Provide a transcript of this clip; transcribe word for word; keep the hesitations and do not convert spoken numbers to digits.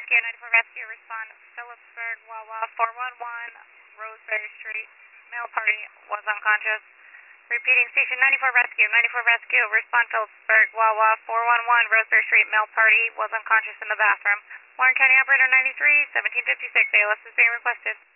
Rescue, ninety-four Rescue, respond Phillipsburg, Wawa, four one one, Roseberry Street, male party was unconscious. Repeating, Station ninety-four Rescue, ninety-four Rescue, respond Phillipsburg, Wawa, four one one, Roseberry Street, male party was unconscious in the bathroom. Warren County Operator ninety-three, seventeen fifty-six, A L S is being requested.